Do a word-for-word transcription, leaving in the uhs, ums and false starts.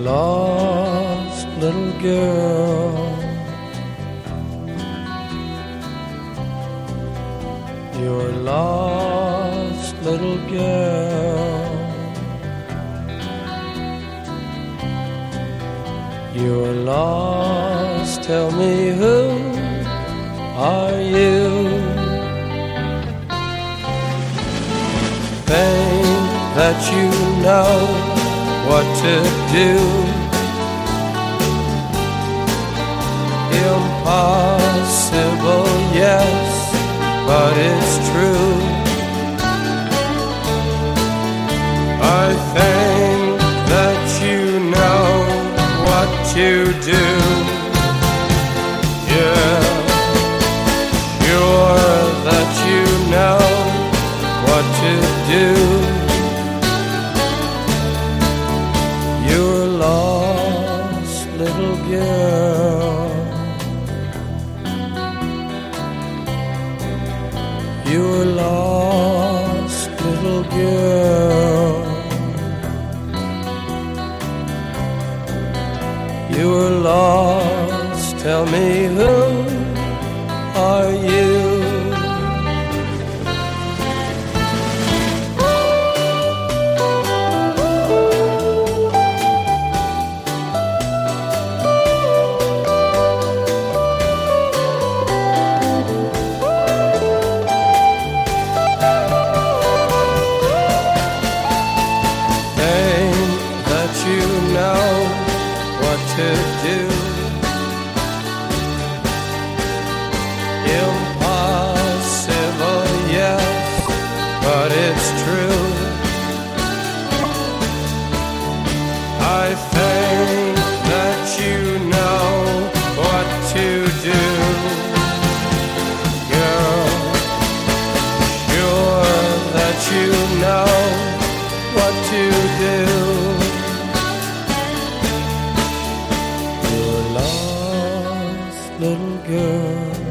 lost little girl. You're a lost little girl. You're lost, tell me who are you? Think that you know what to do. Impossible, yes, but it's true. I think that you know what to do. Yeah, sure that you know what to do. You're a lost little girl. You're a lost little girl. You're lost, tell me who are you? You know what to do. Impossible, yes, but it's true. I think that you know what to do. Girl, sure that you know what to do. Little girl.